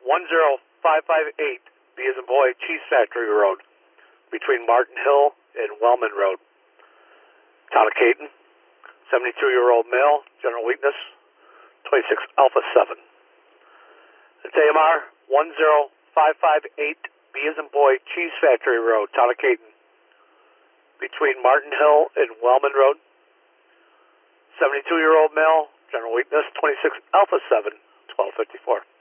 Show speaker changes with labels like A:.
A: 10558, B as in boy, Cheese Factory Road, between Martin Hill and Wellman Road. Town of Caton, 72-year-old male, general weakness, 26 Alpha 7. It's AMR 10558, B as in boy, Cheese Factory Road, Town of Caton, between Martin Hill and Wellman Road. 72-year-old male, general weakness, 26 Alpha 7, 1254.